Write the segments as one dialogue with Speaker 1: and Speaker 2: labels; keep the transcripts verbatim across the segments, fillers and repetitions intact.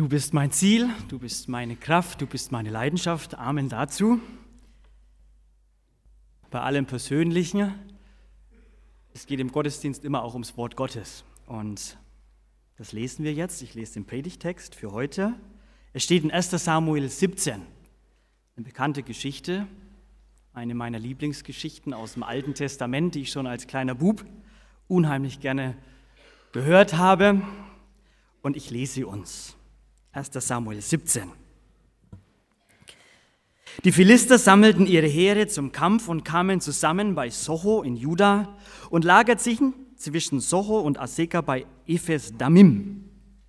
Speaker 1: Du bist mein Ziel, du bist meine Kraft, du bist meine Leidenschaft. Amen dazu. Bei allem Persönlichen, es geht im Gottesdienst immer auch ums Wort Gottes. Und das lesen wir jetzt. Ich lese den Predigtext für heute. Es steht in erster Samuel siebzehn, eine bekannte Geschichte, eine meiner Lieblingsgeschichten aus dem Alten Testament, die ich schon als kleiner Bub unheimlich gerne gehört habe. Und ich lese sie uns. erster Samuel siebzehn. Die Philister sammelten ihre Heere zum Kampf und kamen zusammen bei Socho in Juda und lagerten sich zwischen Socho und Aseka bei Ephes Damim.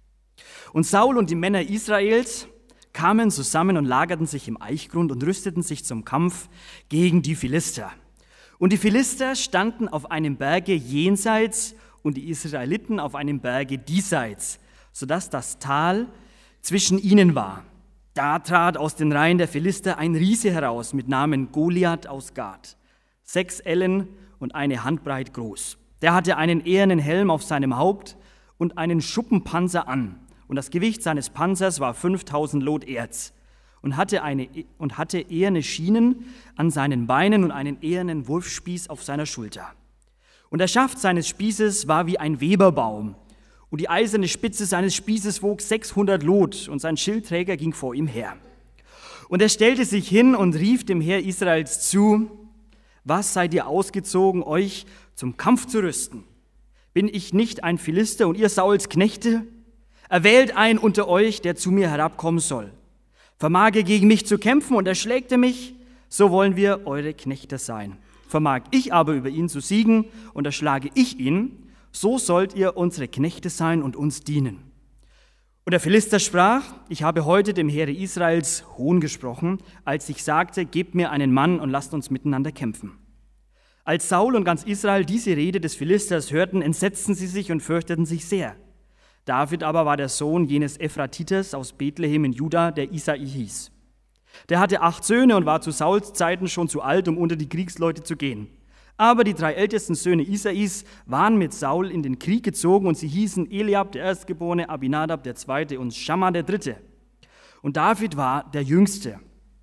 Speaker 1: Und Saul und die Männer Israels kamen zusammen und lagerten sich im Eichgrund und rüsteten sich zum Kampf gegen die Philister. Und die Philister standen auf einem Berge jenseits und die Israeliten auf einem Berge diesseits, sodass das Tal zwischen ihnen war. Da trat aus den Reihen der Philister ein Riese heraus mit Namen Goliath aus Gat, sechs Ellen und eine Handbreit groß. Der hatte einen ehernen Helm auf seinem Haupt und einen Schuppenpanzer an. Und das Gewicht seines Panzers war fünftausend Lot Erz und hatte, eine, und hatte eherne Schienen an seinen Beinen und einen ehernen Wurfspieß auf seiner Schulter. Und der Schaft seines Spießes war wie ein Weberbaum. Und die eiserne Spitze seines Spießes wog sechshundert Lot und sein Schildträger ging vor ihm her. Und er stellte sich hin und rief dem Heer Israels zu: Was seid ihr ausgezogen, euch zum Kampf zu rüsten? Bin ich nicht ein Philister und ihr Sauls Knechte? Erwählt einen unter euch, der zu mir herabkommen soll. Vermag er gegen mich zu kämpfen und erschlägt er mich, so wollen wir eure Knechte sein. Vermag ich aber über ihn zu siegen und erschlage ich ihn, so sollt ihr unsere Knechte sein und uns dienen. Und der Philister sprach: Ich habe heute dem Heere Israels Hohn gesprochen, als ich sagte, gebt mir einen Mann und lasst uns miteinander kämpfen. Als Saul und ganz Israel diese Rede des Philisters hörten, entsetzten sie sich und fürchteten sich sehr. David aber war der Sohn jenes Ephratites aus Bethlehem in Juda, der Isai hieß. Der hatte acht Söhne und war zu Sauls Zeiten schon zu alt, um unter die Kriegsleute zu gehen. Aber die drei ältesten Söhne Isais waren mit Saul in den Krieg gezogen und sie hießen Eliab, der Erstgeborene, Abinadab, der Zweite und Schamma, der Dritte. Und David war der Jüngste.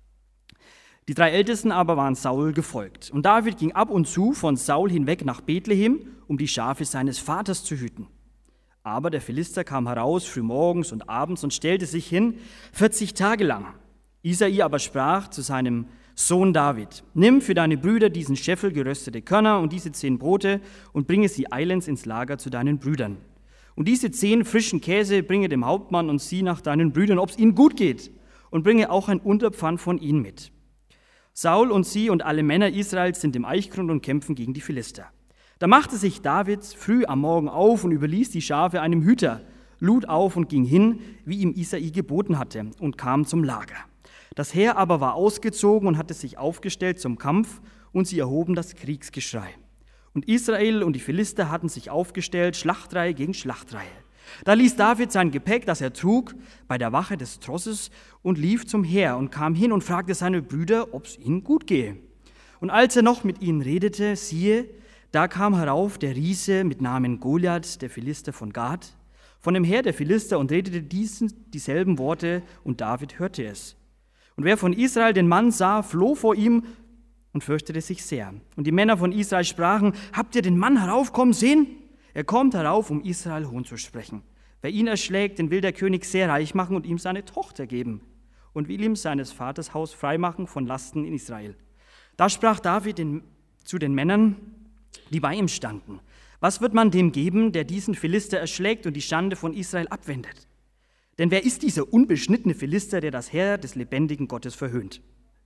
Speaker 1: Die drei Ältesten aber waren Saul gefolgt. Und David ging ab und zu von Saul hinweg nach Bethlehem, um die Schafe seines Vaters zu hüten. Aber der Philister kam heraus frühmorgens und abends und stellte sich hin, vierzig Tage lang. Isai aber sprach zu seinem Sohn David: Nimm für deine Brüder diesen Scheffel geröstete Körner und diese zehn Brote und bringe sie eilends ins Lager zu deinen Brüdern. Und diese zehn frischen Käse bringe dem Hauptmann und sieh nach deinen Brüdern, ob es ihnen gut geht, und bringe auch ein Unterpfand von ihnen mit. Saul und sie und alle Männer Israels sind im Eichgrund und kämpfen gegen die Philister. Da machte sich David früh am Morgen auf und überließ die Schafe einem Hüter, lud auf und ging hin, wie ihm Isai geboten hatte, und kam zum Lager. Das Heer aber war ausgezogen und hatte sich aufgestellt zum Kampf, und sie erhoben das Kriegsgeschrei. Und Israel und die Philister hatten sich aufgestellt, Schlachtreihe gegen Schlachtreihe. Da ließ David sein Gepäck, das er trug, bei der Wache des Trosses und lief zum Heer und kam hin und fragte seine Brüder, ob es ihnen gut gehe. Und als er noch mit ihnen redete, siehe, da kam herauf der Riese mit Namen Goliath, der Philister von Gat, von dem Heer der Philister, und redete diesen, dieselben Worte, und David hörte es. Und wer von Israel den Mann sah, floh vor ihm und fürchtete sich sehr. Und die Männer von Israel sprachen: Habt ihr den Mann heraufkommen sehen? Er kommt herauf, um Israel Hohn zu sprechen. Wer ihn erschlägt, den will der König sehr reich machen und ihm seine Tochter geben und will ihm seines Vaters Haus freimachen von Lasten in Israel. Da sprach David den, zu den Männern, die bei ihm standen: Was wird man dem geben, der diesen Philister erschlägt und die Schande von Israel abwendet? Denn wer ist dieser unbeschnittene Philister, der das Heer des lebendigen Gottes verhöhnt?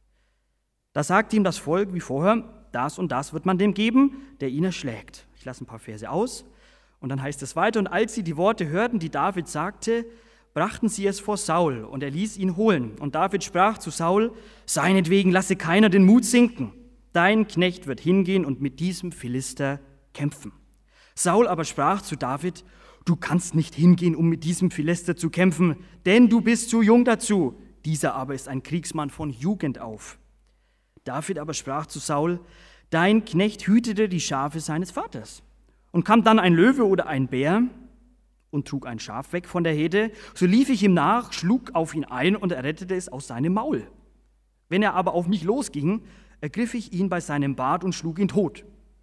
Speaker 1: Da sagt ihm das Volk wie vorher: Das und das wird man dem geben, der ihn erschlägt. Ich lasse ein paar Verse aus und dann heißt es weiter: Und als sie die Worte hörten, die David sagte, brachten sie es vor Saul, und er ließ ihn holen. Und David sprach zu Saul: Seinetwegen lasse keiner den Mut sinken. Dein Knecht wird hingehen und mit diesem Philister kämpfen. Saul aber sprach zu David: Du kannst nicht hingehen, um mit diesem Philister zu kämpfen, denn du bist zu jung dazu. Dieser aber ist ein Kriegsmann von Jugend auf. David aber sprach zu Saul: Dein Knecht hütete die Schafe seines Vaters. Und kam dann ein Löwe oder ein Bär und trug ein Schaf weg von der Herde. So lief ich ihm nach, schlug auf ihn ein und errettete es aus seinem Maul. Wenn er aber auf mich losging, ergriff ich ihn bei seinem Bart und schlug ihn tot.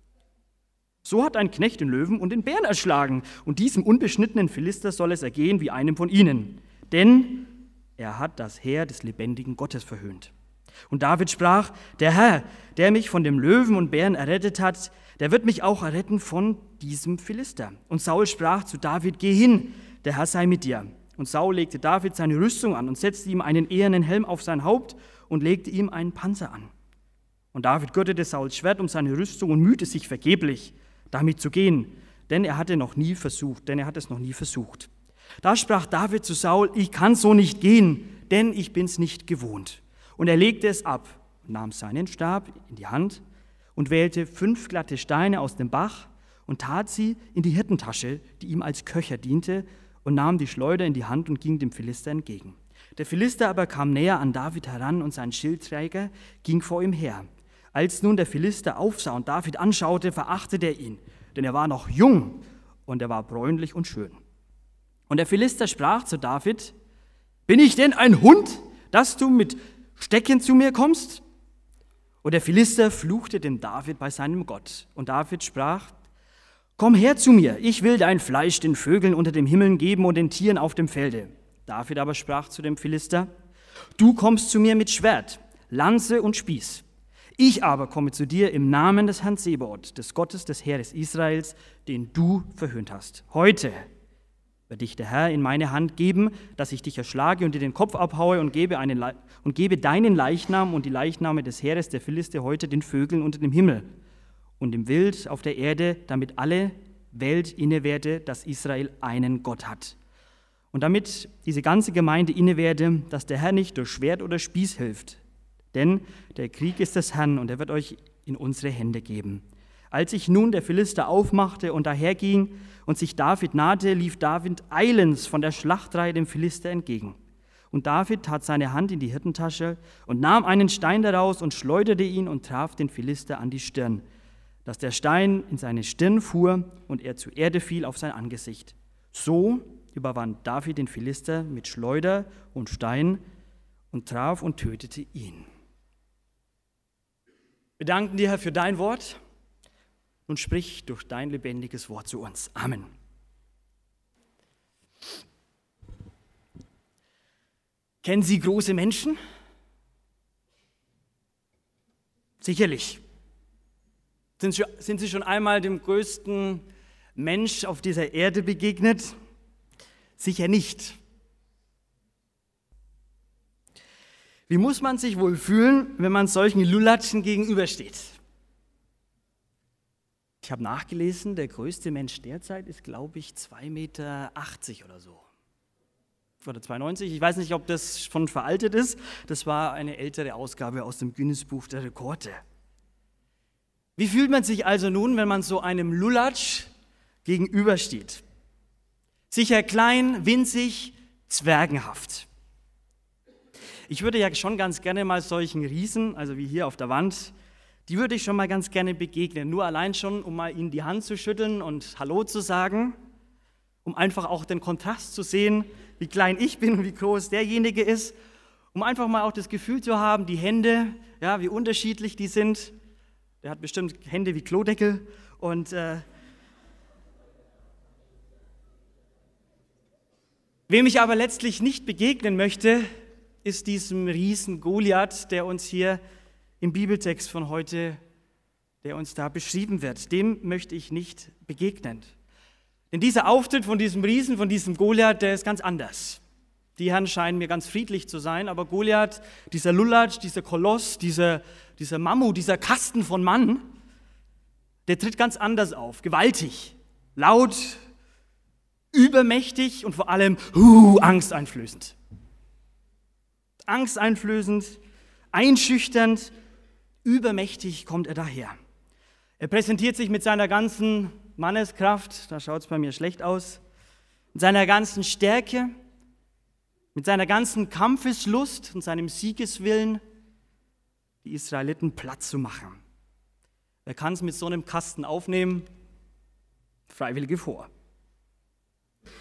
Speaker 1: So hat ein Knecht den Löwen und den Bären erschlagen, und diesem unbeschnittenen Philister soll es ergehen wie einem von ihnen. Denn er hat das Heer des lebendigen Gottes verhöhnt. Und David sprach, der Herr, der mich von dem Löwen und Bären errettet hat, der wird mich auch erretten von diesem Philister. Und Saul sprach zu David, geh hin, der Herr sei mit dir. Und Saul legte David seine Rüstung an und setzte ihm einen ehernen Helm auf sein Haupt und legte ihm einen Panzer an. Und David gürtete Sauls Schwert um seine Rüstung und mühte sich vergeblich, damit zu gehen, denn er hatte noch nie versucht, denn er hat es noch nie versucht. Da sprach David zu Saul, ich kann so nicht gehen, denn ich bin's nicht gewohnt. Und er legte es ab, nahm seinen Stab in die Hand und wählte fünf glatte Steine aus dem Bach und tat sie in die Hirtentasche, die ihm als Köcher diente, und nahm die Schleuder in die Hand und ging dem Philister entgegen. Der Philister aber kam näher an David heran und sein Schildträger ging vor ihm her. Als nun der Philister aufsah und David anschaute, verachtete er ihn, denn er war noch jung und er war bräunlich und schön. Und der Philister sprach zu David, bin ich denn ein Hund, dass du mit Stecken zu mir kommst? Und der Philister fluchte dem David bei seinem Gott. Und David sprach, komm her zu mir, ich will dein Fleisch den Vögeln unter dem Himmel geben und den Tieren auf dem Felde. David aber sprach zu dem Philister, du kommst zu mir mit Schwert, Lanze und Spieß. Ich aber komme zu dir im Namen des Herrn Zebaoth, des Gottes des Heeres Israels, den du verhöhnt hast. Heute wird dich der Herr in meine Hand geben, dass ich dich erschlage und dir den Kopf abhaue und gebe, einen Le- und gebe deinen Leichnam und die Leichname des Heeres der Philister heute den Vögeln unter dem Himmel und dem Wild auf der Erde, damit alle Welt innewerde, dass Israel einen Gott hat. Und damit diese ganze Gemeinde innewerde, dass der Herr nicht durch Schwert oder Spieß hilft. Denn der Krieg ist des Herrn und er wird euch in unsere Hände geben. Als sich nun der Philister aufmachte und daherging und sich David nahte, lief David eilends von der Schlachtreihe dem Philister entgegen. Und David tat seine Hand in die Hirtentasche und nahm einen Stein daraus und schleuderte ihn und traf den Philister an die Stirn, dass der Stein in seine Stirn fuhr und er zur Erde fiel auf sein Angesicht. So überwand David den Philister mit Schleuder und Stein und traf und tötete ihn. Wir danken dir, Herr, für dein Wort und sprich durch dein lebendiges Wort zu uns. Amen. Kennen Sie große Menschen? Sicherlich. Sind Sie, sind Sie schon einmal dem größten Mensch auf dieser Erde begegnet? Sicher nicht. Wie muss man sich wohl fühlen, wenn man solchen Lulatschen gegenübersteht? Ich habe nachgelesen, der größte Mensch derzeit ist, glaube ich, zwei Meter achtzig oder so. Oder zwei Meter neunzig, ich weiß nicht, ob das schon veraltet ist. Das war eine ältere Ausgabe aus dem Guinness-Buch der Rekorde. Wie fühlt man sich also nun, wenn man so einem Lulatsch gegenübersteht? Sicher klein, winzig, zwergenhaft. Ich würde ja schon ganz gerne mal solchen Riesen, also wie hier auf der Wand, die würde ich schon mal ganz gerne begegnen. Nur allein schon, um mal ihnen die Hand zu schütteln und Hallo zu sagen, um einfach auch den Kontrast zu sehen, wie klein ich bin und wie groß derjenige ist, um einfach mal auch das Gefühl zu haben, die Hände, ja, wie unterschiedlich die sind. Der hat bestimmt Hände wie Klodeckel und äh, wem ich aber letztlich nicht begegnen möchte, ist diesem Riesen Goliath, der uns hier im Bibeltext von heute, der uns da beschrieben wird. Dem möchte ich nicht begegnen. Denn dieser Auftritt von diesem Riesen, von diesem Goliath, der ist ganz anders. Die Herren scheinen mir ganz friedlich zu sein, aber Goliath, dieser Lulatsch, dieser Koloss, dieser, dieser Mammut, dieser Kasten von Mann, der tritt ganz anders auf, gewaltig, laut, übermächtig und vor allem uh, angsteinflößend. Angsteinflößend, einschüchternd, übermächtig kommt er daher. Er präsentiert sich mit seiner ganzen Manneskraft, da schaut es bei mir schlecht aus, mit seiner ganzen Stärke, mit seiner ganzen Kampfeslust und seinem Siegeswillen, die Israeliten platt zu machen. Wer kann es mit so einem Kasten aufnehmen? Freiwillige vor.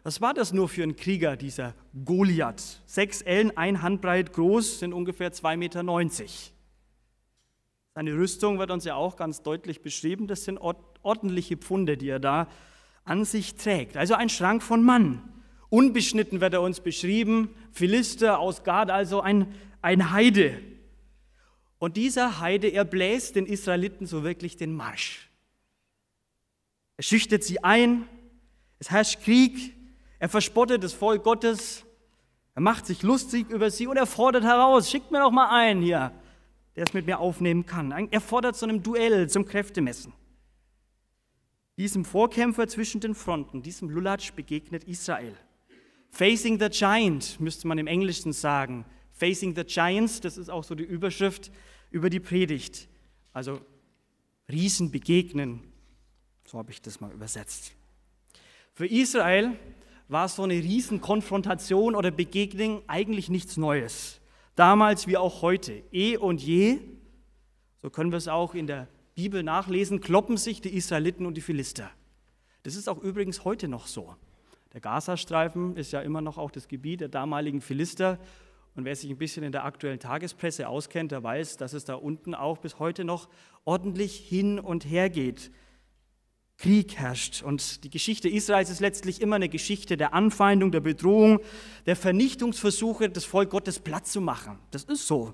Speaker 1: Was war das nur für ein Krieger, dieser Goliath? Sechs Ellen, ein Handbreit groß, sind ungefähr zwei Meter neunzig. Seine Rüstung wird uns ja auch ganz deutlich beschrieben. Das sind ordentliche Pfunde, die er da an sich trägt. Also ein Schrank von Mann. Unbeschnitten wird er uns beschrieben. Philister aus Gad, also ein, ein Heide. Und dieser Heide, er bläst den Israeliten so wirklich den Marsch. Er schüchtert sie ein. Es herrscht Krieg. Er verspottet das Volk Gottes. Er macht sich lustig über sie und er fordert heraus, schickt mir doch mal einen hier, der es mit mir aufnehmen kann. Er fordert zu einem Duell, zum Kräftemessen. Diesem Vorkämpfer zwischen den Fronten, diesem Lulatsch, begegnet Israel. Facing the Giant, müsste man im Englischen sagen. Facing the Giants, das ist auch so die Überschrift über die Predigt. Also Riesen begegnen, so habe ich das mal übersetzt. Für Israel war so eine Riesenkonfrontation oder Begegnung eigentlich nichts Neues. Damals wie auch heute. Eh und je, so können wir es auch in der Bibel nachlesen, kloppen sich die Israeliten und die Philister. Das ist auch übrigens heute noch so. Der Gazastreifen ist ja immer noch auch das Gebiet der damaligen Philister. Und wer sich ein bisschen in der aktuellen Tagespresse auskennt, der weiß, dass es da unten auch bis heute noch ordentlich hin und her geht. Krieg herrscht. Und die Geschichte Israels ist letztlich immer eine Geschichte der Anfeindung, der Bedrohung, der Vernichtungsversuche, das Volk Gottes platt zu machen. Das ist so.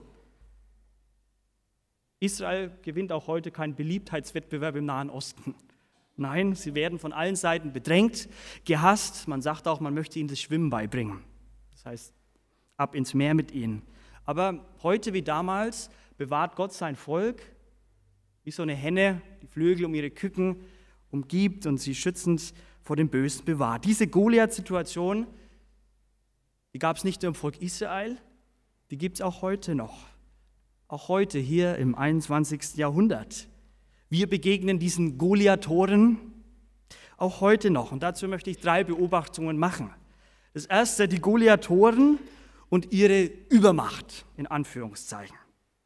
Speaker 1: Israel gewinnt auch heute keinen Beliebtheitswettbewerb im Nahen Osten. Nein, sie werden von allen Seiten bedrängt, gehasst. Man sagt auch, man möchte ihnen das Schwimmen beibringen. Das heißt, ab ins Meer mit ihnen. Aber heute wie damals bewahrt Gott sein Volk, wie so eine Henne, die Flügel um ihre Küken umgibt und sie schützend vor dem Bösen bewahrt. Diese Goliath-Situation, die gab es nicht nur im Volk Israel, die gibt es auch heute noch. Auch heute hier im einundzwanzigsten Jahrhundert. Wir begegnen diesen Goliathoren auch heute noch. Und dazu möchte ich drei Beobachtungen machen. Das erste, die Goliathoren und ihre Übermacht, in Anführungszeichen.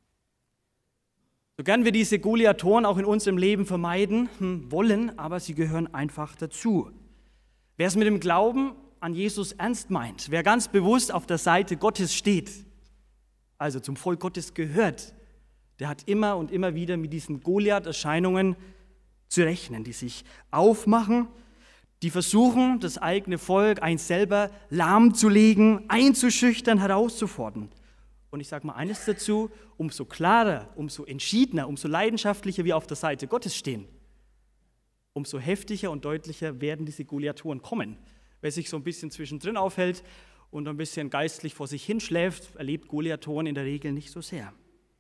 Speaker 1: So gern wir diese Goliathoren auch in unserem Leben vermeiden hm, wollen, aber sie gehören einfach dazu. Wer es mit dem Glauben an Jesus ernst meint, wer ganz bewusst auf der Seite Gottes steht, also zum Volk Gottes gehört, der hat immer und immer wieder mit diesen Goliath-Erscheinungen zu rechnen, die sich aufmachen, die versuchen, das eigene Volk, eins selber lahmzulegen, einzuschüchtern, herauszufordern. Und ich sage mal eines dazu, umso klarer, umso entschiedener, umso leidenschaftlicher wir auf der Seite Gottes stehen, umso heftiger und deutlicher werden diese Goliathoren kommen. Wer sich so ein bisschen zwischendrin aufhält und ein bisschen geistlich vor sich hinschläft, erlebt Goliathoren in der Regel nicht so sehr.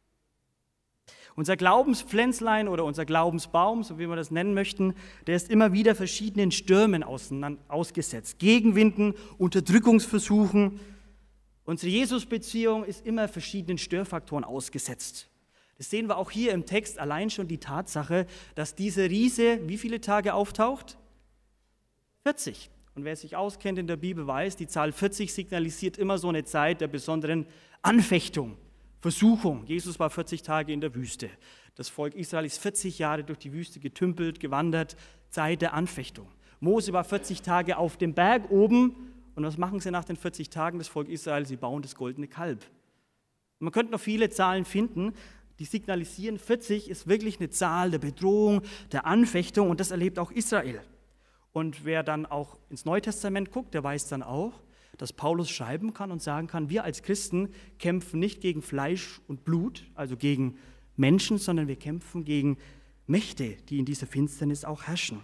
Speaker 1: Unser Glaubenspflänzlein oder unser Glaubensbaum, so wie wir das nennen möchten, der ist immer wieder verschiedenen Stürmen ausgesetzt. Gegenwinden, Unterdrückungsversuchen. Unsere Jesus-Beziehung ist immer verschiedenen Störfaktoren ausgesetzt. Das sehen wir auch hier im Text, allein schon die Tatsache, dass diese Riese wie viele Tage auftaucht? vierzig. Und wer sich auskennt in der Bibel weiß, die Zahl vierzig signalisiert immer so eine Zeit der besonderen Anfechtung, Versuchung. Jesus war vierzig Tage in der Wüste. Das Volk Israel ist vierzig Jahre durch die Wüste getümpelt, gewandert, Zeit der Anfechtung. Mose war vierzig Tage auf dem Berg oben. Und was machen sie nach den vierzig Tagen, das Volk Israel? Sie bauen das goldene Kalb. Und man könnte noch viele Zahlen finden, die signalisieren, vierzig ist wirklich eine Zahl der Bedrohung, der Anfechtung und das erlebt auch Israel. Und wer dann auch ins Neue Testament guckt, der weiß dann auch, dass Paulus schreiben kann und sagen kann, wir als Christen kämpfen nicht gegen Fleisch und Blut, also gegen Menschen, sondern wir kämpfen gegen Mächte, die in dieser Finsternis auch herrschen.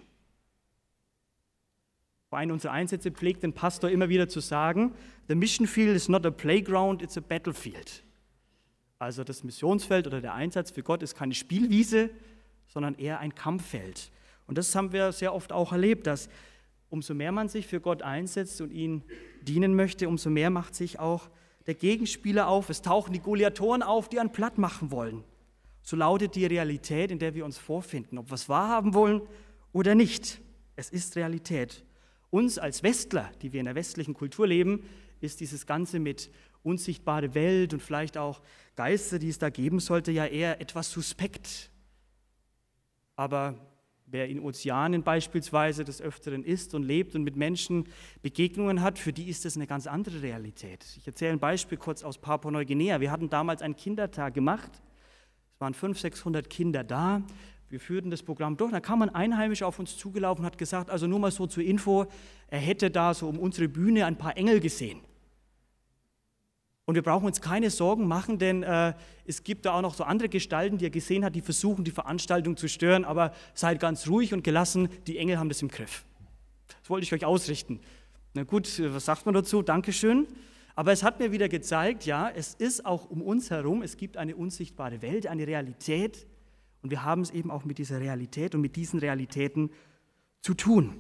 Speaker 1: Bei einem unserer Einsätze pflegt ein Pastor immer wieder zu sagen, the mission field is not a playground, it's a battlefield. Also das Missionsfeld oder der Einsatz für Gott ist keine Spielwiese, sondern eher ein Kampffeld. Und das haben wir sehr oft auch erlebt, dass umso mehr man sich für Gott einsetzt und ihn dienen möchte, umso mehr macht sich auch der Gegenspieler auf. Es tauchen die Goliathoren auf, die einen platt machen wollen. So lautet die Realität, in der wir uns vorfinden, ob wir es wahrhaben wollen oder nicht. Es ist Realität. Uns als Westler, die wir in der westlichen Kultur leben, ist dieses Ganze mit unsichtbare Welt und vielleicht auch Geister, die es da geben sollte, ja eher etwas suspekt. Aber Wer in Ozeanen beispielsweise des Öfteren ist und lebt und mit Menschen Begegnungen hat, für die ist das eine ganz andere Realität. Ich erzähle ein Beispiel kurz aus Papua-Neuguinea. Wir hatten damals einen Kindertag gemacht. Es waren fünfhundert, sechshundert Kinder da. Wir führten das Programm durch. Da kam ein Einheimischer auf uns zugelaufen und hat gesagt, also nur mal so zur Info, er hätte da so um unsere Bühne ein paar Engel gesehen. Und wir brauchen uns keine Sorgen machen, denn äh, es gibt da auch noch so andere Gestalten, die er gesehen hat, die versuchen, die Veranstaltung zu stören, aber seid ganz ruhig und gelassen, die Engel haben das im Griff. Das wollte ich euch ausrichten. Na gut, was sagt man dazu? Dankeschön. Aber es hat mir wieder gezeigt, ja, es ist auch um uns herum, es gibt eine unsichtbare Welt, eine Realität und wir haben es eben auch mit dieser Realität und mit diesen Realitäten zu tun.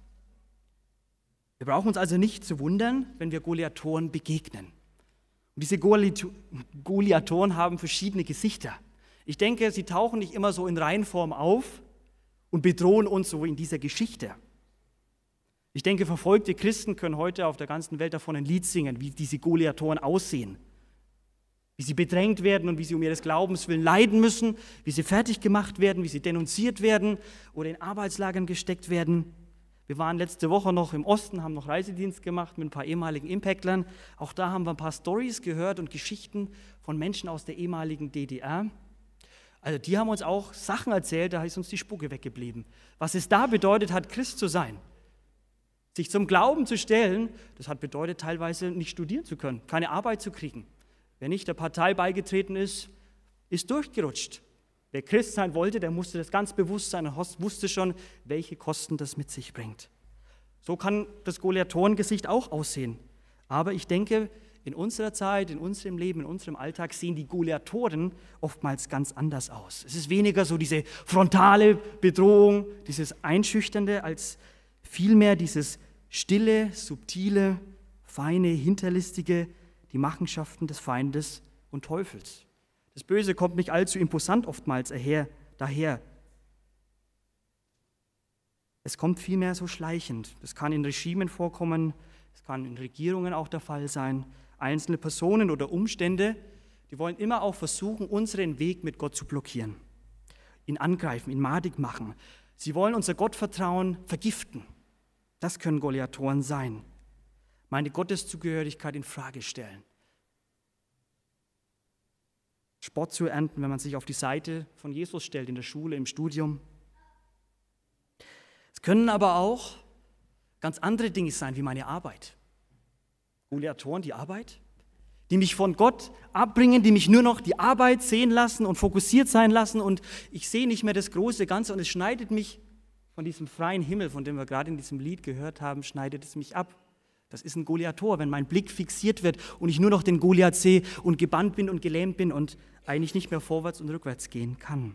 Speaker 1: Wir brauchen uns also nicht zu wundern, wenn wir Goliathoren begegnen. Und diese Goliathoren haben verschiedene Gesichter. Ich denke, sie tauchen nicht immer so in Reihenform auf und bedrohen uns so in dieser Geschichte. Ich denke, verfolgte Christen können heute auf der ganzen Welt davon ein Lied singen, wie diese Goliathoren aussehen, wie sie bedrängt werden und wie sie um ihres Glaubens willen leiden müssen, wie sie fertig gemacht werden, wie sie denunziert werden oder in Arbeitslagern gesteckt werden. Wir waren letzte Woche noch im Osten, haben noch Reisedienst gemacht mit ein paar ehemaligen Impactlern. Auch da haben wir ein paar Storys gehört und Geschichten von Menschen aus der ehemaligen D D R. Also die haben uns auch Sachen erzählt, da ist uns die Spucke weggeblieben. Was es da bedeutet hat, Christ zu sein, sich zum Glauben zu stellen, das hat bedeutet, teilweise nicht studieren zu können, keine Arbeit zu kriegen. Wer nicht der Partei beigetreten ist, ist durchgerutscht. Wer Christ sein wollte, der musste das ganz bewusst sein und wusste schon, welche Kosten das mit sich bringt. So kann das Goliathorengesicht auch aussehen. Aber ich denke, in unserer Zeit, in unserem Leben, in unserem Alltag sehen die Goliathoren oftmals ganz anders aus. Es ist weniger so diese frontale Bedrohung, dieses Einschüchternde, als vielmehr dieses stille, subtile, feine, hinterlistige, die Machenschaften des Feindes und Teufels. Das Böse kommt nicht allzu imposant oftmals daher. Es kommt vielmehr so schleichend. Das kann in Regimen vorkommen, es kann in Regierungen auch der Fall sein. Einzelne Personen oder Umstände, die wollen immer auch versuchen, unseren Weg mit Gott zu blockieren, ihn angreifen, ihn madig machen. Sie wollen unser Gottvertrauen vergiften. Das können Goliathoren sein. Meine Gotteszugehörigkeit in Frage stellen. Spott zu ernten, wenn man sich auf die Seite von Jesus stellt, in der Schule, im Studium. Es können aber auch ganz andere Dinge sein, wie meine Arbeit. Goliathoren, die Arbeit, die mich von Gott abbringen, die mich nur noch die Arbeit sehen lassen und fokussiert sein lassen und ich sehe nicht mehr das große Ganze und es schneidet mich von diesem freien Himmel, von dem wir gerade in diesem Lied gehört haben, schneidet es mich ab. Das ist ein Goliathor, wenn mein Blick fixiert wird und ich nur noch den Goliath sehe und gebannt bin und gelähmt bin und eigentlich nicht mehr vorwärts und rückwärts gehen kann.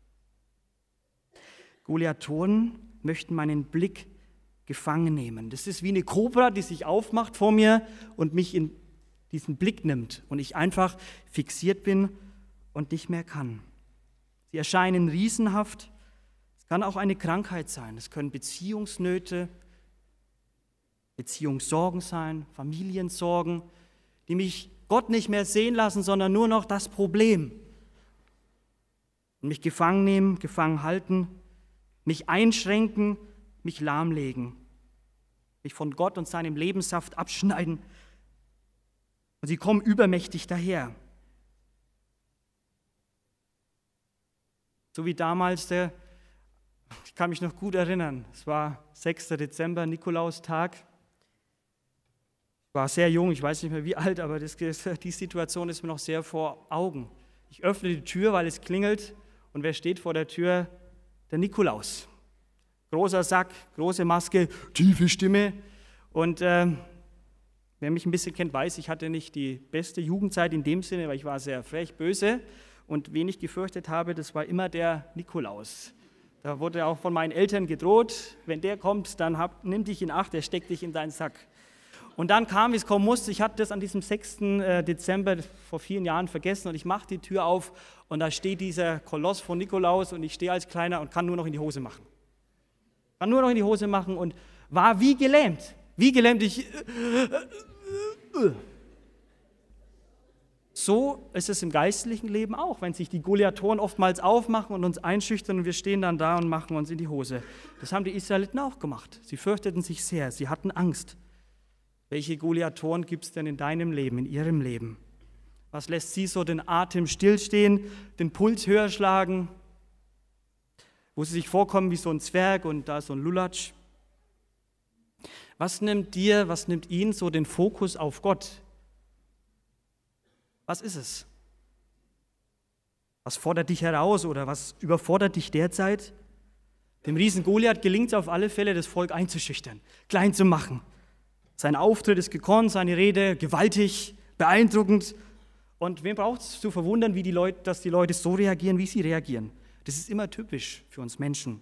Speaker 1: Goliathoren möchten meinen Blick gefangen nehmen. Das ist wie eine Kobra, die sich aufmacht vor mir und mich in diesen Blick nimmt und ich einfach fixiert bin und nicht mehr kann. Sie erscheinen riesenhaft. Es kann auch eine Krankheit sein. Es können Beziehungsnöte, Beziehungssorgen sein, Familiensorgen, die mich Gott nicht mehr sehen lassen, sondern nur noch das Problem. Und mich gefangen nehmen, gefangen halten, mich einschränken, mich lahmlegen, mich von Gott und seinem Lebenssaft abschneiden. Und sie kommen übermächtig daher. So wie damals der, ich kann mich noch gut erinnern, es war sechster Dezember, Nikolaustag. Ich war sehr jung, ich weiß nicht mehr wie alt, aber das, die Situation ist mir noch sehr vor Augen. Ich öffne die Tür, weil es klingelt und wer steht vor der Tür? Der Nikolaus. Großer Sack, große Maske, tiefe Stimme und äh, wer mich ein bisschen kennt, weiß, ich hatte nicht die beste Jugendzeit in dem Sinne, weil ich war sehr frech, böse und wen ich gefürchtet habe, das war immer der Nikolaus. Da wurde auch von meinen Eltern gedroht, wenn der kommt, dann hab, nimm dich in Acht, der steckt dich in deinen Sack. Und dann kam, wie es kommen musste, ich hatte das an diesem sechsten Dezember vor vielen Jahren vergessen und ich mache die Tür auf und da steht dieser Koloss von Nikolaus und ich stehe als Kleiner und kann nur noch in die Hose machen. Kann nur noch in die Hose machen und war wie gelähmt. Wie gelähmt, ich... so ist es im geistlichen Leben auch, wenn sich die Goliathoren oftmals aufmachen und uns einschüchtern und wir stehen dann da und machen uns in die Hose. Das haben die Israeliten auch gemacht. Sie fürchteten sich sehr, sie hatten Angst. Welche Goliathoren gibt es denn in deinem Leben, in ihrem Leben? Was lässt sie so den Atem stillstehen, den Puls höher schlagen, wo sie sich vorkommen wie so ein Zwerg und da so ein Lulatsch? Was nimmt dir, was nimmt ihnen so den Fokus auf Gott? Was ist es? Was fordert dich heraus oder was überfordert dich derzeit? Dem Riesen Goliath gelingt es auf alle Fälle, das Volk einzuschüchtern, klein zu machen. Sein Auftritt ist gekonnt, seine Rede gewaltig, beeindruckend. Und wen braucht es zu verwundern, wie die Leute, dass die Leute so reagieren, wie sie reagieren? Das ist immer typisch für uns Menschen.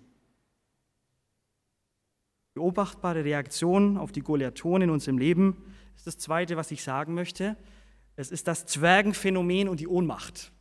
Speaker 1: Beobachtbare Reaktion auf die Goliathoren in unserem Leben ist das Zweite, was ich sagen möchte. Es ist das Zwergenphänomen und die Ohnmacht.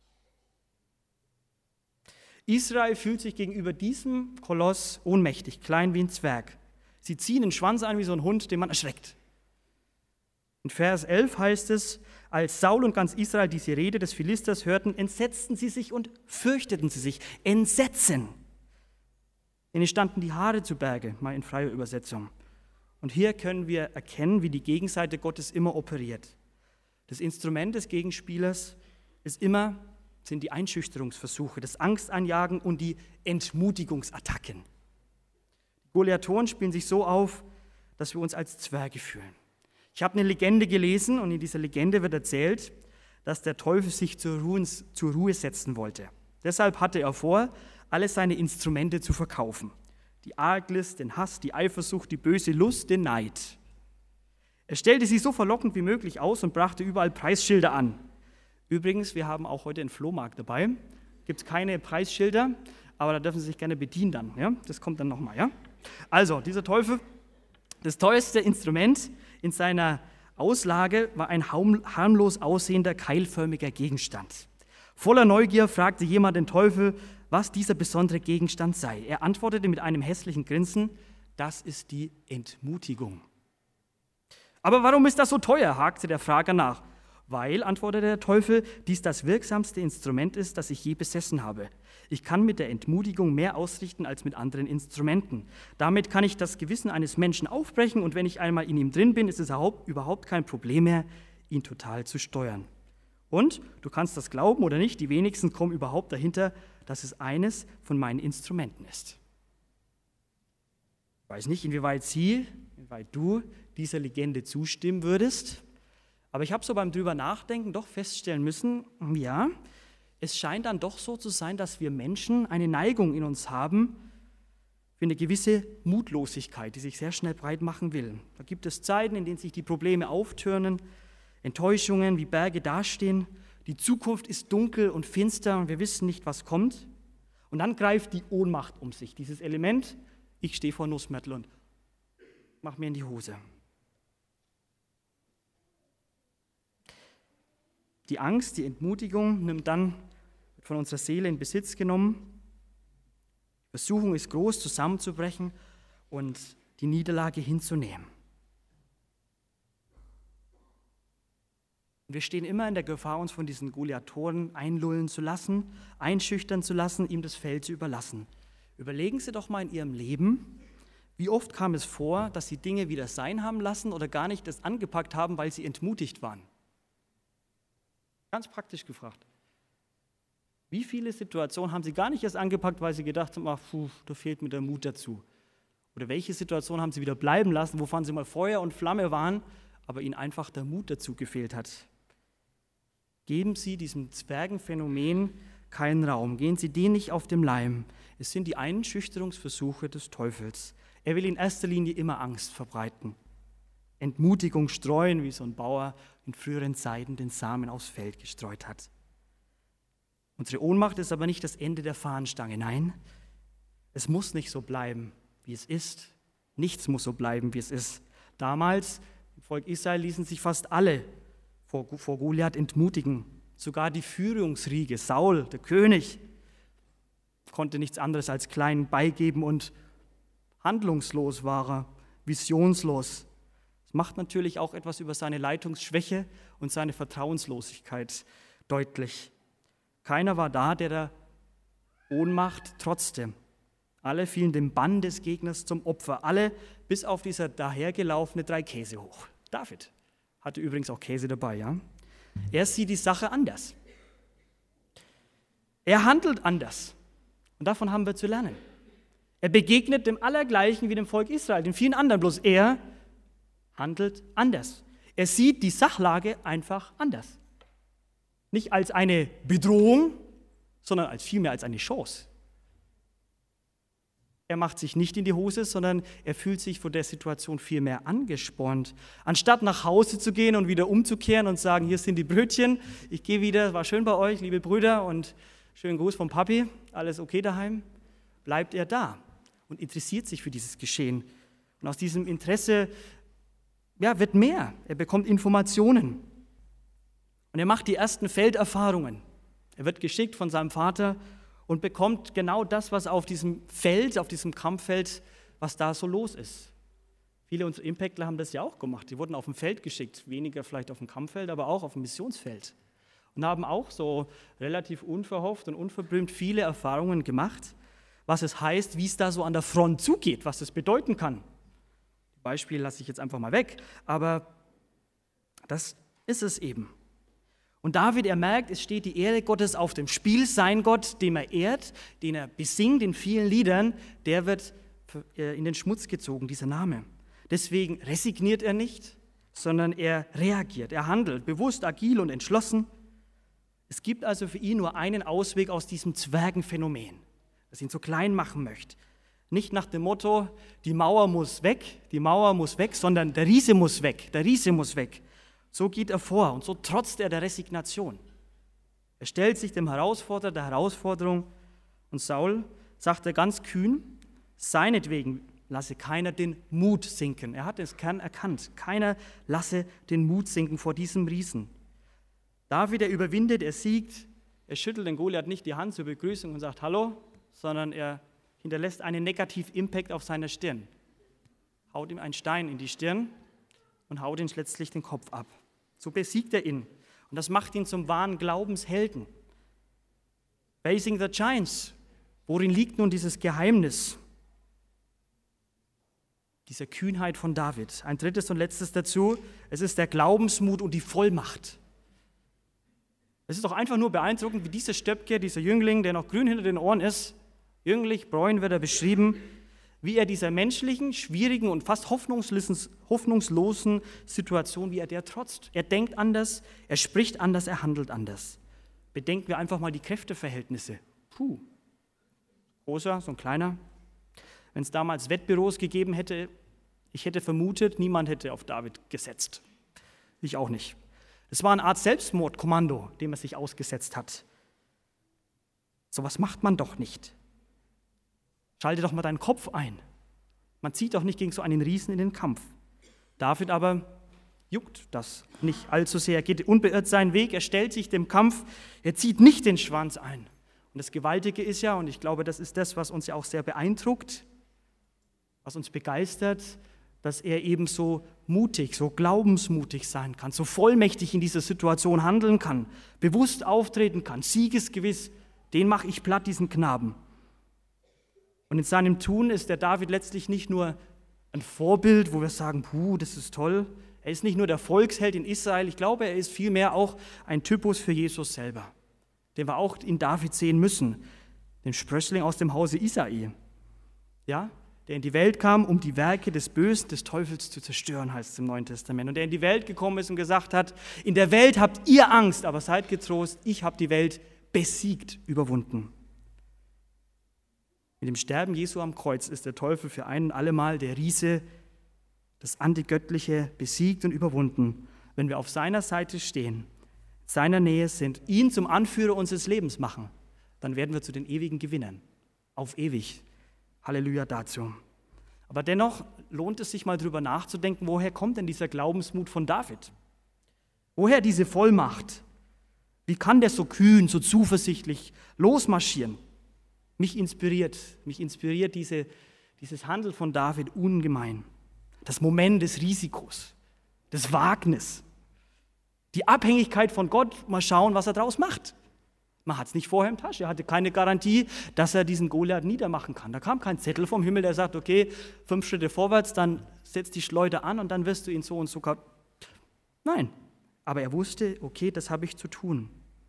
Speaker 1: Israel fühlt sich gegenüber diesem Koloss ohnmächtig, klein wie ein Zwerg. Sie ziehen den Schwanz an wie so ein Hund, den man erschreckt. In Vers elf heißt es, als Saul und ganz Israel diese Rede des Philisters hörten, entsetzten sie sich und fürchteten sie sich. Entsetzen. Ihnen standen die Haare zu Berge, mal in freier Übersetzung. Und hier können wir erkennen, wie die Gegenseite Gottes immer operiert. Das Instrument des Gegenspielers ist immer, sind die Einschüchterungsversuche, das Angstanjagen und die Entmutigungsattacken. Die Goliathoren spielen sich so auf, dass wir uns als Zwerge fühlen. Ich habe eine Legende gelesen und in dieser Legende wird erzählt, dass der Teufel sich zur Ruhe, zur Ruhe setzen wollte. Deshalb hatte er vor, alle seine Instrumente zu verkaufen. Die Arglist, den Hass, die Eifersucht, die böse Lust, den Neid. Er stellte sie so verlockend wie möglich aus und brachte überall Preisschilder an. Übrigens, wir haben auch heute einen Flohmarkt dabei. Gibt es keine Preisschilder, aber da dürfen Sie sich gerne bedienen dann. Ja? Das kommt dann nochmal. Ja? Also, dieser Teufel, das teuerste Instrument in seiner Auslage war ein harmlos aussehender, keilförmiger Gegenstand. Voller Neugier fragte jemand den Teufel, was dieser besondere Gegenstand sei. Er antwortete mit einem hässlichen Grinsen, das ist die Entmutigung. Aber warum ist das so teuer, hakte der Frager nach. Weil, antwortete der Teufel, dies das wirksamste Instrument ist, das ich je besessen habe. Ich kann mit der Entmutigung mehr ausrichten als mit anderen Instrumenten. Damit kann ich das Gewissen eines Menschen aufbrechen und wenn ich einmal in ihm drin bin, ist es überhaupt kein Problem mehr, ihn total zu steuern. Und, du kannst das glauben oder nicht, die wenigsten kommen überhaupt dahinter, dass es eines von meinen Instrumenten ist. Ich weiß nicht, inwieweit Sie, inwieweit du dieser Legende zustimmen würdest, aber ich habe so beim drüber nachdenken doch feststellen müssen, ja, es scheint dann doch so zu sein, dass wir Menschen eine Neigung in uns haben für eine gewisse Mutlosigkeit, die sich sehr schnell breit machen will. Da gibt es Zeiten, in denen sich die Probleme auftürnen, Enttäuschungen wie Berge dastehen, die Zukunft ist dunkel und finster und wir wissen nicht, was kommt. Und dann greift die Ohnmacht um sich, dieses Element, ich stehe vor Nussmörtel und mach mir in die Hose. Die Angst, die Entmutigung nimmt dann von unserer Seele in Besitz genommen. Die Versuchung ist groß, zusammenzubrechen und die Niederlage hinzunehmen. Und wir stehen immer in der Gefahr, uns von diesen Goliathoren einlullen zu lassen, einschüchtern zu lassen, ihm das Feld zu überlassen. Überlegen Sie doch mal in Ihrem Leben, wie oft kam es vor, dass Sie Dinge wieder sein haben lassen oder gar nicht das angepackt haben, weil Sie entmutigt waren? Ganz praktisch gefragt. Wie viele Situationen haben Sie gar nicht erst angepackt, weil Sie gedacht haben, ach, puh, da fehlt mir der Mut dazu? Oder welche Situationen haben Sie wieder bleiben lassen, wovon Sie mal Feuer und Flamme waren, aber Ihnen einfach der Mut dazu gefehlt hat? Geben Sie diesem Zwergenphänomen keinen Raum. Gehen Sie den nicht auf dem Leim. Es sind die Einschüchterungsversuche des Teufels. Er will in erster Linie immer Angst verbreiten. Entmutigung streuen, wie so ein Bauer in früheren Zeiten den Samen aufs Feld gestreut hat. Unsere Ohnmacht ist aber nicht das Ende der Fahnenstange. Nein, es muss nicht so bleiben, wie es ist. Nichts muss so bleiben, wie es ist. Damals, im Volk Israel, ließen sich fast alle vor, vor Goliath entmutigen. Sogar die Führungsriege, Saul, der König, konnte nichts anderes als klein beigeben und handlungslos war er, visionslos. Das macht natürlich auch etwas über seine Leitungsschwäche und seine Vertrauenslosigkeit deutlich. Keiner war da, der da Ohnmacht trotzte. Alle fielen dem Bann des Gegners zum Opfer. Alle, bis auf dieser dahergelaufene drei Käse hoch. David hatte übrigens auch Käse dabei, ja. Er sieht die Sache anders. Er handelt anders. Und davon haben wir zu lernen. Er begegnet dem Allergleichen wie dem Volk Israel, den vielen anderen, bloß er handelt anders. Er sieht die Sachlage einfach anders. Nicht als eine Bedrohung, sondern als vielmehr als eine Chance. Er macht sich nicht in die Hose, sondern er fühlt sich von der Situation viel mehr angespornt. Anstatt nach Hause zu gehen und wieder umzukehren und sagen, hier sind die Brötchen, ich gehe wieder, war schön bei euch, liebe Brüder, und schönen Gruß vom Papi, alles okay daheim, bleibt er da und interessiert sich für dieses Geschehen. Und aus diesem Interesse ja, wird mehr. Er bekommt Informationen. Und er macht die ersten Felderfahrungen. Er wird geschickt von seinem Vater und bekommt genau das, was auf diesem Feld, auf diesem Kampffeld, was da so los ist. Viele unserer Impactler haben das ja auch gemacht. Die wurden auf dem Feld geschickt, weniger vielleicht auf dem Kampffeld, aber auch auf dem Missionsfeld. Und haben auch so relativ unverhofft und unverblümt viele Erfahrungen gemacht, was es heißt, wie es da so an der Front zugeht, was das bedeuten kann. Beispiel lasse ich jetzt einfach mal weg, aber das ist es eben. Und David, er merkt, es steht die Ehre Gottes auf dem Spiel. Sein Gott, dem er ehrt, den er besingt in vielen Liedern, der wird in den Schmutz gezogen, dieser Name. Deswegen resigniert er nicht, sondern er reagiert, er handelt, bewusst, agil und entschlossen. Es gibt also für ihn nur einen Ausweg aus diesem Zwergenphänomen, das ihn so klein machen möchte. Nicht nach dem Motto, die Mauer muss weg, die Mauer muss weg, sondern der Riese muss weg, der Riese muss weg. So geht er vor und so trotzt er der Resignation. Er stellt sich dem Herausforderer der Herausforderung und Saul sagt er ganz kühn, seinetwegen lasse keiner den Mut sinken. Er hat den Kern erkannt, keiner lasse den Mut sinken vor diesem Riesen. David, er überwindet, er siegt, er schüttelt den Goliath nicht die Hand zur Begrüßung und sagt Hallo, sondern er hinterlässt einen Negativ-Impact auf seiner Stirn, haut ihm einen Stein in die Stirn und haut ihn letztlich den Kopf ab. So besiegt er ihn. Und das macht ihn zum wahren Glaubenshelden. Facing the Giants. Worin liegt nun dieses Geheimnis? Dieser Kühnheit von David. Ein drittes und letztes dazu. Es ist der Glaubensmut und die Vollmacht. Es ist doch einfach nur beeindruckend, wie dieser Stöpke, dieser Jüngling, der noch grün hinter den Ohren ist, jünglich, bräun wird er beschrieben, wie er dieser menschlichen, schwierigen und fast hoffnungslosen, hoffnungslosen Situation, wie er der trotzt. Er denkt anders, er spricht anders, er handelt anders. Bedenken wir einfach mal die Kräfteverhältnisse. Puh, großer, so ein kleiner. Wenn es damals Wettbüros gegeben hätte, ich hätte vermutet, niemand hätte auf David gesetzt. Ich auch nicht. Es war eine Art Selbstmordkommando, dem er sich ausgesetzt hat. So was macht man doch nicht. Schalte doch mal deinen Kopf ein. Man zieht doch nicht gegen so einen Riesen in den Kampf. David aber juckt das nicht allzu sehr. Er geht unbeirrt seinen Weg, er stellt sich dem Kampf, er zieht nicht den Schwanz ein. Und das Gewaltige ist ja, und ich glaube, das ist das, was uns ja auch sehr beeindruckt, was uns begeistert, dass er eben so mutig, so glaubensmutig sein kann, so vollmächtig in dieser Situation handeln kann, bewusst auftreten kann, siegesgewiss, den mache ich platt, diesen Knaben. Und in seinem Tun ist der David letztlich nicht nur ein Vorbild, wo wir sagen, puh, das ist toll. Er ist nicht nur der Volksheld in Israel, ich glaube, er ist vielmehr auch ein Typus für Jesus selber, den wir auch in David sehen müssen, den Sprössling aus dem Hause Isai, ja, der in die Welt kam, um die Werke des Bösen, des Teufels zu zerstören, heißt es im Neuen Testament. Und der in die Welt gekommen ist und gesagt hat, in der Welt habt ihr Angst, aber seid getrost, ich habe die Welt besiegt, überwunden. Mit dem Sterben Jesu am Kreuz ist der Teufel für ein und allemal der Riese, das Antigöttliche, besiegt und überwunden. Wenn wir auf seiner Seite stehen, in seiner Nähe sind, ihn zum Anführer unseres Lebens machen, dann werden wir zu den ewigen Gewinnern, auf ewig. Halleluja dazu. Aber dennoch lohnt es sich mal drüber nachzudenken, woher kommt denn dieser Glaubensmut von David? Woher diese Vollmacht? Wie kann der so kühn, so zuversichtlich losmarschieren? Mich inspiriert, mich inspiriert diese, dieses Handeln von David ungemein. Das Moment des Risikos, das Wagnis, die Abhängigkeit von Gott, mal schauen, was er daraus macht. Man hat es nicht vorher im Tasche, er hatte keine Garantie, dass er diesen Goliath niedermachen kann. Da kam kein Zettel vom Himmel, der sagt, okay, fünf Schritte vorwärts, dann setz die Schleuder an und dann wirst du ihn so und so. Nein, aber er wusste, okay, das habe ich zu tun.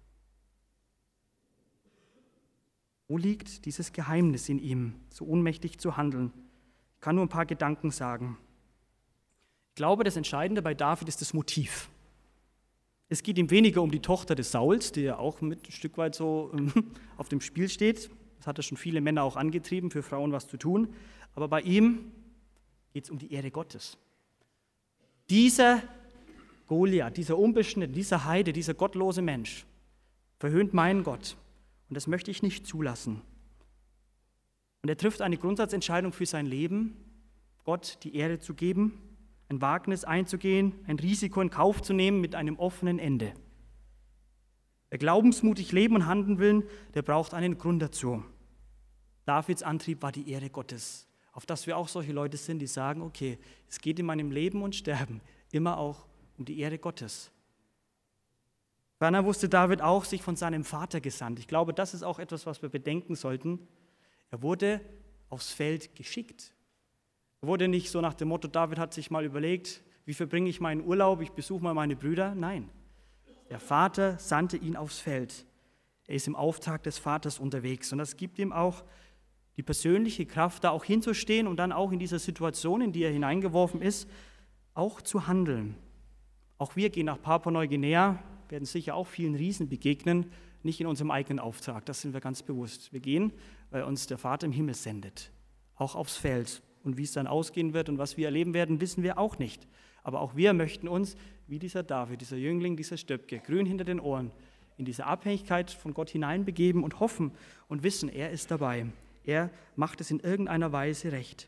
Speaker 1: Wo liegt dieses Geheimnis in ihm, so ohnmächtig zu handeln? Ich kann nur ein paar Gedanken sagen. Ich glaube, das Entscheidende bei David ist das Motiv. Es geht ihm weniger um die Tochter des Sauls, die ja auch mit ein Stück weit so auf dem Spiel steht. Das hat ja schon viele Männer auch angetrieben, für Frauen was zu tun. Aber bei ihm geht es um die Ehre Gottes. Dieser Goliath, dieser Unbeschnittene, dieser Heide, dieser gottlose Mensch verhöhnt meinen Gott. Und das möchte ich nicht zulassen. Und er trifft eine Grundsatzentscheidung für sein Leben, Gott die Ehre zu geben, ein Wagnis einzugehen, ein Risiko in Kauf zu nehmen mit einem offenen Ende. Wer glaubensmutig leben und handeln will, der braucht einen Grund dazu. Davids Antrieb war die Ehre Gottes, auf dass wir auch solche Leute sind, die sagen, okay, es geht in meinem Leben und Sterben immer auch um die Ehre Gottes. Ferner wusste David auch, sich von seinem Vater gesandt. Ich glaube, das ist auch etwas, was wir bedenken sollten. Er wurde aufs Feld geschickt. Er wurde nicht so nach dem Motto, David hat sich mal überlegt, wie verbringe ich meinen Urlaub, ich besuche mal meine Brüder. Nein, der Vater sandte ihn aufs Feld. Er ist im Auftrag des Vaters unterwegs und das gibt ihm auch die persönliche Kraft, da auch hinzustehen und dann auch in dieser Situation, in die er hineingeworfen ist, auch zu handeln. Auch wir gehen nach Papua-Neuguinea, werden sicher auch vielen Riesen begegnen, nicht in unserem eigenen Auftrag, das sind wir ganz bewusst. Wir gehen, weil uns der Vater im Himmel sendet, auch aufs Feld. Und wie es dann ausgehen wird und was wir erleben werden, wissen wir auch nicht. Aber auch wir möchten uns, wie dieser David, dieser Jüngling, dieser Stöpke, grün hinter den Ohren, in diese Abhängigkeit von Gott hineinbegeben und hoffen und wissen, er ist dabei. Er macht es in irgendeiner Weise recht.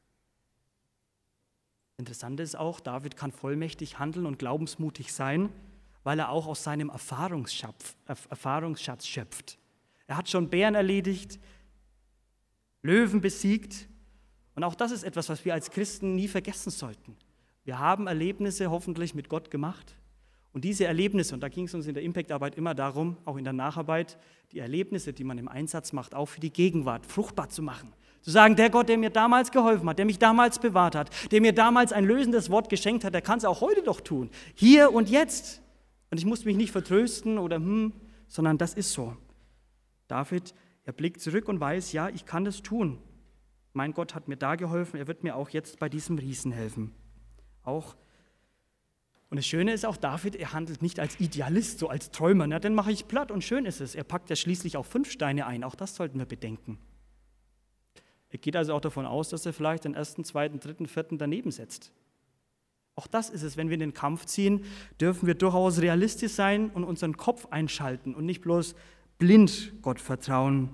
Speaker 1: Interessant ist auch, David kann vollmächtig handeln und glaubensmutig sein, weil er auch aus seinem Erfahrungsschatz, Erfahrungsschatz schöpft. Er hat schon Bären erledigt, Löwen besiegt. Und auch das ist etwas, was wir als Christen nie vergessen sollten. Wir haben Erlebnisse hoffentlich mit Gott gemacht. Und diese Erlebnisse, und da ging es uns in der Impact-Arbeit immer darum, auch in der Nacharbeit, die Erlebnisse, die man im Einsatz macht, auch für die Gegenwart fruchtbar zu machen. Zu sagen, der Gott, der mir damals geholfen hat, der mich damals bewahrt hat, der mir damals ein lösendes Wort geschenkt hat, der kann es auch heute doch tun. Hier und jetzt. Und ich muss mich nicht vertrösten oder hm, sondern das ist so. David, er blickt zurück und weiß, ja, ich kann das tun. Mein Gott hat mir da geholfen, er wird mir auch jetzt bei diesem Riesen helfen. Auch. Und das Schöne ist auch, David, er handelt nicht als Idealist, so als Träumer. Na, dann mache ich platt und schön ist es. Er packt ja schließlich auch fünf Steine ein, auch das sollten wir bedenken. Er geht also auch davon aus, dass er vielleicht den ersten, zweiten, dritten, vierten daneben setzt. Auch das ist es, wenn wir in den Kampf ziehen, dürfen wir durchaus realistisch sein und unseren Kopf einschalten und nicht bloß blind Gott vertrauen.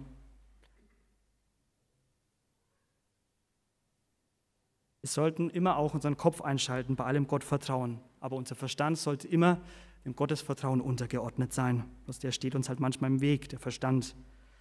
Speaker 1: Wir sollten immer auch unseren Kopf einschalten, bei allem Gott vertrauen. Aber unser Verstand sollte immer dem Gottesvertrauen untergeordnet sein. Der steht uns halt manchmal im Weg, der Verstand.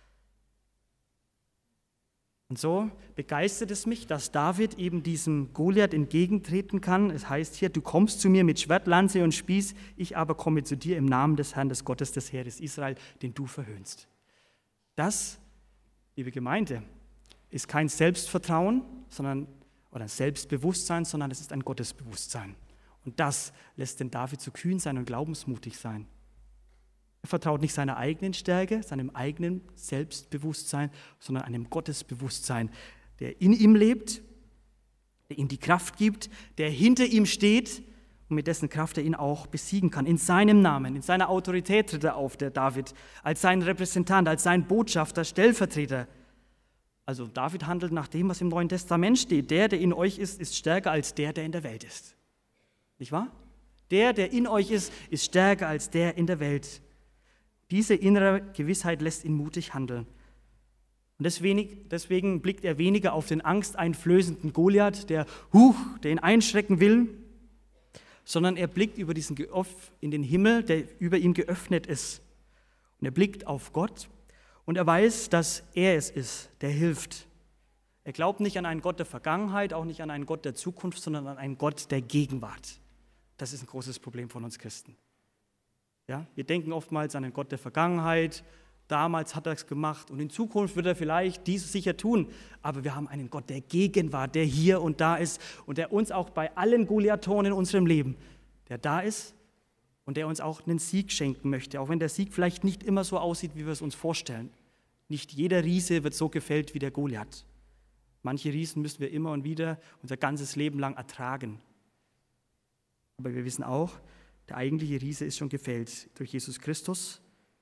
Speaker 1: Und so begeistert es mich, dass David eben diesem Goliath entgegentreten kann. Es heißt hier, du kommst zu mir mit Schwert, Lanze und Spieß, ich aber komme zu dir im Namen des Herrn, des Gottes des Heeres Israel, den du verhöhnst. Das, liebe Gemeinde, ist kein Selbstvertrauen, sondern oder ein Selbstbewusstsein, sondern es ist ein Gottesbewusstsein. Und das lässt den David so kühn sein und glaubensmutig sein. Er vertraut nicht seiner eigenen Stärke, seinem eigenen Selbstbewusstsein, sondern einem Gottesbewusstsein, der in ihm lebt, der ihm die Kraft gibt, der hinter ihm steht und mit dessen Kraft er ihn auch besiegen kann. In seinem Namen, in seiner Autorität tritt er auf, der David, als sein Repräsentant, als sein Botschafter, Stellvertreter. Also David handelt nach dem, was im Neuen Testament steht. Der, der in euch ist, ist stärker als der, der in der Welt ist. Nicht wahr? Der, der in euch ist, ist stärker als der in der Welt. Diese innere Gewissheit lässt ihn mutig handeln. Und deswegen, deswegen blickt er weniger auf den angsteinflößenden Goliath, der, huch, der ihn einschrecken will, sondern er blickt über diesen Geoff in den Himmel, der über ihm geöffnet ist. Und er blickt auf Gott. Und er weiß, dass er es ist, der hilft. Er glaubt nicht an einen Gott der Vergangenheit, auch nicht an einen Gott der Zukunft, sondern an einen Gott der Gegenwart. das ist ein großes Problem von uns Christen. Ja, wir denken oftmals an den Gott der Vergangenheit, damals hat er es gemacht und in Zukunft wird er vielleicht dies sicher tun, aber wir haben einen Gott der Gegenwart, der hier und da ist und der uns auch bei allen Goliathonen in unserem Leben, der da ist und der uns auch einen Sieg schenken möchte, auch wenn der Sieg vielleicht nicht immer so aussieht, wie wir es uns vorstellen. Nicht jeder Riese wird so gefällt wie der Goliath. Manche Riesen müssen wir immer und wieder unser ganzes Leben lang ertragen. Aber wir wissen auch, der eigentliche Riese ist schon gefällt durch Jesus Christus.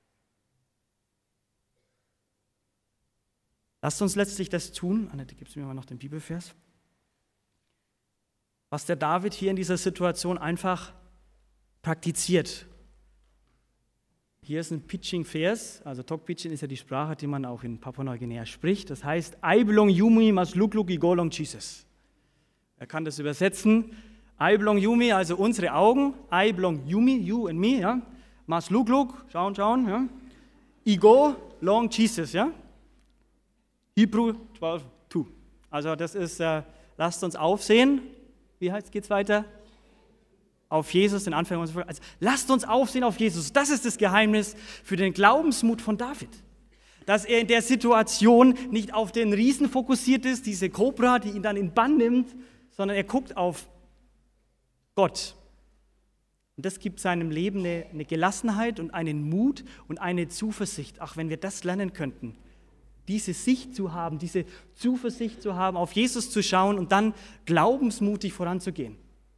Speaker 1: Lasst uns letztlich das tun. Annette, gibst du mir mal noch den Bibelvers? Was der David hier in dieser Situation einfach praktiziert. Hier ist ein Pitching-Vers, also Tok-Pitching ist ja die Sprache, die man auch in Papua-Neuguinea spricht. Das heißt, Aiblong Yumi Maslukluk Igolong Jesus. Er kann das übersetzen. Aiblong Yumi, also unsere Augen. Aiblong Yumi, you and me, ja. Maslukluk, schauen, schauen, ja. Igo Long Jesus, ja. Hebrew zwölf, zwei. Also das ist, äh, lasst uns aufsehen. Wie heißt, geht's weiter? Auf Jesus, den Anfang unserer Folge. Also lasst uns aufsehen auf Jesus. Das ist das Geheimnis für den Glaubensmut von David. Dass er in der Situation nicht auf den Riesen fokussiert ist, diese Kobra, die ihn dann in Bann nimmt, sondern er guckt auf Gott. Und das gibt seinem Leben eine, eine Gelassenheit und einen Mut und eine Zuversicht. Ach, wenn wir das lernen könnten, diese Sicht zu haben, diese Zuversicht zu haben, auf Jesus zu schauen und dann glaubensmutig voranzugehen.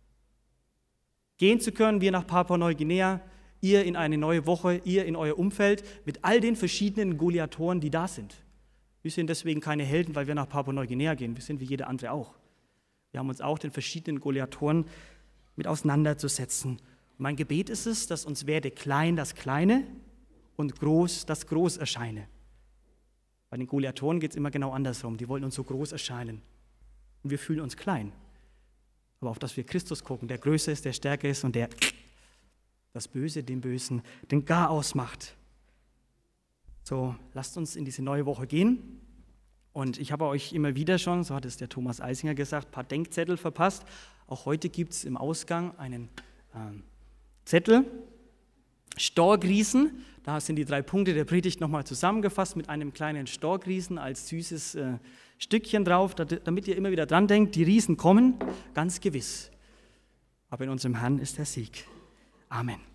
Speaker 1: Gehen zu können, wir nach Papua-Neuguinea, ihr in eine neue Woche, ihr in euer Umfeld, mit all den verschiedenen Goliathoren, die da sind. Wir sind deswegen keine Helden, weil wir nach Papua-Neuguinea gehen. Wir sind wie jeder andere auch. Wir haben uns auch den verschiedenen Goliathoren mit auseinanderzusetzen. Und mein Gebet ist es, dass uns werde klein das Kleine und groß das Groß erscheine. Bei den Goliathoren geht es immer genau andersrum. Die wollen uns so groß erscheinen. Und wir fühlen uns klein. Aber auf das wir Christus gucken, der größer ist, der stärker ist und der das Böse, dem Bösen, den Gar ausmacht. So, lasst uns in diese neue Woche gehen. Und ich habe euch immer wieder schon, so hat es der Thomas Eisinger gesagt, ein paar Denkzettel verpasst. Auch heute gibt es im Ausgang einen ähm, Zettel. Storkriesen, da sind die drei Punkte der Predigt nochmal zusammengefasst mit einem kleinen Storkriesen als süßes äh, Stückchen drauf, damit ihr immer wieder dran denkt, die Riesen kommen, ganz gewiss. Aber in unserem Herrn ist der Sieg. Amen.